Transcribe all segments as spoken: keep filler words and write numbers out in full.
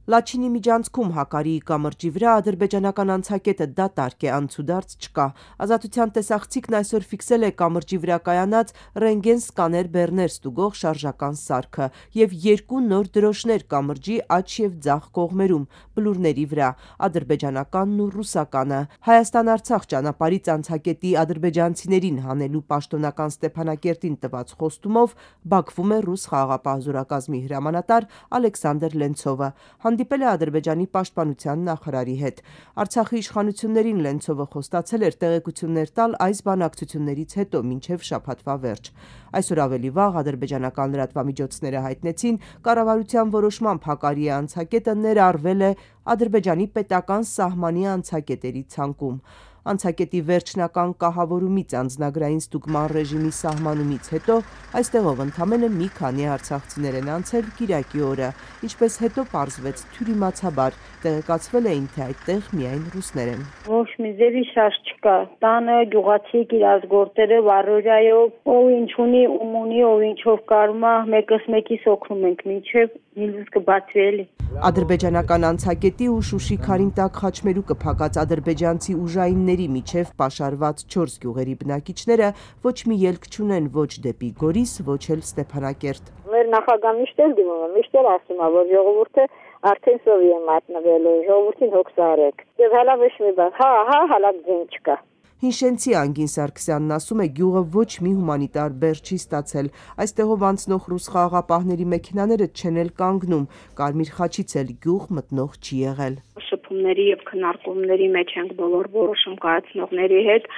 Լաչինի միջանցքում Հակարիի կամրջի վրա ադրբեջանական անցակետը դատարկ է, անցուդարձ չկա։ Ազատության տեսախցիկն այսօր ֆիքսել է կամրջի վրա կայանած ռենտգեն սկաներ բեռներ ստուգող շարժական սարքը և երկու նոր դրոշներ կամրջի աջ և ձախ կողմերում, բլուրների վրա, ադրբեջանականն ու ռուսականը։ Հայաստան-Արցախ ճանապարհից անցակետի ադրբեջանցիներին հանելու պաշտոնական Ստեփանակերտին տված խոստումով Բաքվում է ռուս խաղաղապահ զորակազմի հրամանատար Ալեքսանդր Լենցովը։ Հանդիպել է Ադրբեջանի պաշտպանության նախարարի հետ։ Արցախի իշխանություններին Լենցովը խոստացել էր տեղեկություններ տալ այս բանակցություններից հետո մինչև շաբաթվա վերջ։ Այսօր ավելի վաղ ադրբեջանական լրատվամիջոցները հայտնեցին կառավարության որոշմամբ Հակարիի անցակետը ներառվել է Ադրբեջանի պետական սահմանի անցակետերի ցանկում։ Անցակետի վերջնական կահավորումից անձնագրային ստուգման ռեժիմի սահմանումից հետո այստեղով ընդամենը մի քանի արցախցիներ են անցել կիրակի օրը, ինչպես հետո պարզվեց թյուրիմացաբար, տեղեկացվել էին, թե այդտեղ միայն ռուսներ են։ Ոչ մի ձևի շարժ չկա, տանը գյուղացիք իրաց գործերը վառորյայով, ով ինչ ունի, ում ունի, ով ինչով կարում է, մեկս մեկիս օգնում ենք, մինչև նիլուս կբացվի էլի։ Ադրբեջանական անցակետի ու Շուշի Քարինտակ խաչմերուկը փակած ադրբեջանցի ուժայինների միջև պաշարված չորս գյուղերի բնակիչները ոչ մի ելք չունեն ոչ դեպի Գորիս, ոչ էլ Ստեփանակերտ։ Մեր նախագահն միշտ էլ դիմում է, միշտ էլ ասում է, որ ժողովուրդը արդեն սովի է մատնվելու, ժողովրդին հոգս արեք։ Եվ հալա ոչ մի բան, հա, հա, հալա ձեն չկա։ Հինշենցի Անգին Սարգսյանն ասում է, գյուղը ոչ մի հումանիտար բեռ չի ստացել, այստեղով անցնող ռուս խաղաղապահների մեքենաները չեն էլ կանգնում, Կարմիր խաչից էլ գյուղ մտնող չի եղել։ Շփումների եւ քննարկումների մեջ ենք բոլոր որոշում կայացնողների հետ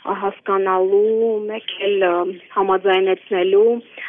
հասկանալու, մեկ էլ համաձայնեցնելու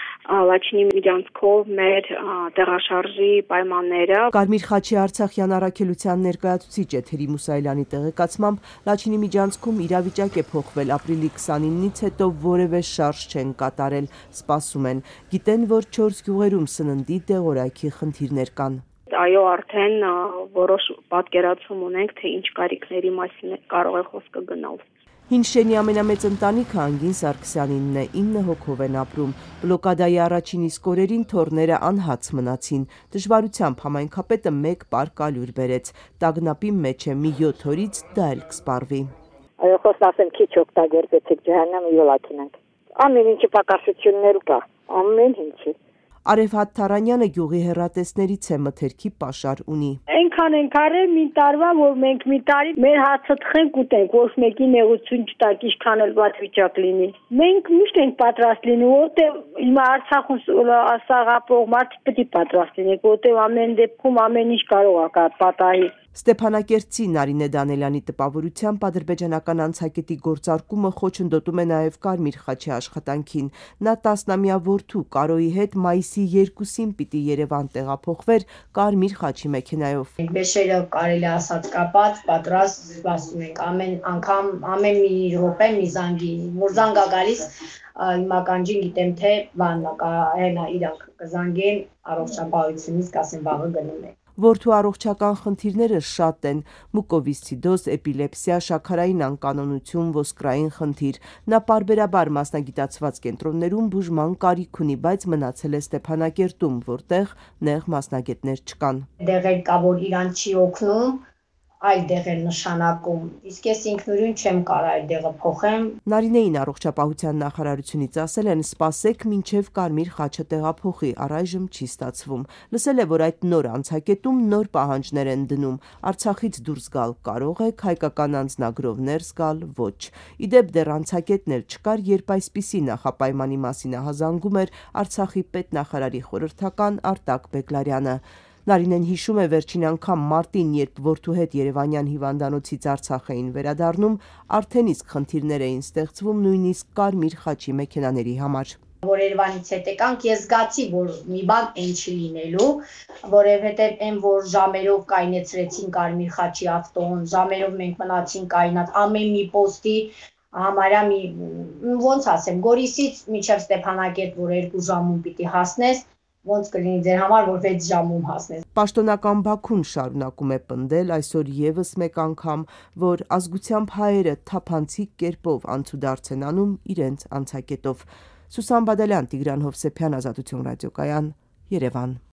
Լաչինի միջանցքով մեր տեղաշարժի պայմանները։ Կարմիր խաչի Արցախյան առաքելության ներկայացուցիչ Էթերի Մուսայելյանի տեղեկացմամբ Լաչինի միջանցքում իրավիճակ է փոխվել, ապրիլի քսանինից հետո որևէ շարժ չեն կատարել, սպասում են, գիտեն, որ չորս գյուղերում սննդի դեղորայքի խնդիրներ կան։ Այո, արդեն որոշ պատկերացում ունենք, թե ինչ կարիքների մասին կարող է խոսքը գնալ։ Հինշենի ամենամեծ ընտանիքը Անգին Սարգսյանինն է, ինը հոգով են ապրում։ Բլոկադայի առաջին իսկ օրերին թոռները անհաց մնացին։ Դժվարությամբ համայնքապետը մեկ պար կալյուր բերեց։ Տագնապի մեջ է, մի յոթ օրից դա էլ կսպառվի։ Այո, խոստացեմ քիչ օգտագործեցիք ջահանամը յոլակինանք։ Ամեն ինչի պակասություններ կա, ամեն ինչի։ Արևհատ Թարանյանը գյուղի հեռատեսներից է, մթերքի պաշար ունի։ Այնքան ենք արել մի տարվա, որ մենք մի տարի մեր հացը թխենք ուտենք, ոչ մեկի նեղություն չտանք, ինչքան էլ վատ վիճակ լինի։ Մենք միշտ ենք պատրաստ լինում, որտեղ հիմա Արցախում ասաղապող մարդիկ պետք է պատրաստ լինենք, որտեղ ամեն դեպքում ամեն ինչ կարող է պատահի։ Ստեփանակերտցի Նարինե Դանելյանի տպավորությամբ ադրբեջանական անցակետի գործարկումը խոչընդոտում է նաև Կարմիր խաչի աշխատանքին։ Նա տասնամյա որդու Կարոյի հետ մայիսի երկուսին պիտի Երևան տեղափոխվեր Կարմիր խաչի մեքենայով։ Բեշերը կարելի ասած կապած, պատրաստ սպասում ենք ամեն անգամ, ամեն մի րոպե մի զանգի, մուրզանգ է գալիս, հիմա կանջին գիտեմ թե բանն կա, հենա իրանք կզանգեն առողջապահությունից, կասեն վաղը գնում է։ Որդու առողջական խնդիրները շատ են՝ մուկովիսցիդոզ, էպիլեպսիա, շաքարային անկանոնություն, ոսկրային խնդիր։ Նա պարբերաբար մասնագիտացված կենտրոններում բուժման կարիք ունի, բայց մնացել է Ստեփանակերտում, որտեղ նեղ մասնագետներ չկան։ Դեղեր կա, որ իրան չի օգնում, այլ դեղեր նշանակում, իսկ ես ինքնուրույն չեմ կարող այդ դեղը փոխեմ։ Նարինեին առողջապահության նախարարությունից ասել են՝ սպասեք մինչև Կարմիր խաչը տեղափոխի, առայժմ չի ստացվում։ Լսել է, որ այդ նոր անցակետում նոր պահանջներ են դնում։ Արցախից դուրս գալ կարող եք, հայկական անձնագրով ներս գալ՝ ոչ։ Իդեպ դեռ անցակետն էլ չկար, երբ այսպիսի նախապայմանի մասին ահազանգում էր Արցախի պետնախարարի խորհրդական Արտակ Բեգլարյանը։ Նարինեն հիշում է վերջին անգամ մարտին, երբ որդու հետ Երևանյան հիվանդանոցից Արցախ էին վերադառնում, արդեն իսկ խնդիրներ էին ստեղծվում նույնիսկ Կարմիր խաչի մեքենաների համար։ Որ Երևանից հետ եկանք, ես զգացի, որ մի բան այն չի լինելու, որովհետև այն որ ժամերով կայնեցրեցին Կարմիր խաչի ավտոն, ժամերով մենք մնացինք կայնած, ամեն մի պոստի համարյա մի ոնց ասեմ, Գորիսից մինչև Ստեփանակերտ, որ երկու ժամում պիտի հասնես, ոնց կլինի ձեր համար, որ վեց ժամում հասնես։ Պաշտոնական Բաքուն շարունակում է պնդել այսօր եւս մեկ անգամ, որ ազգությամբ հայերը թափանցիկ կերպով անցուդարձ են անում իրենց անցակետով։ Սուսան Բադալյան, Տիգրան Հովսեփյան, Ազատություն ռադիոկայան, Երևան։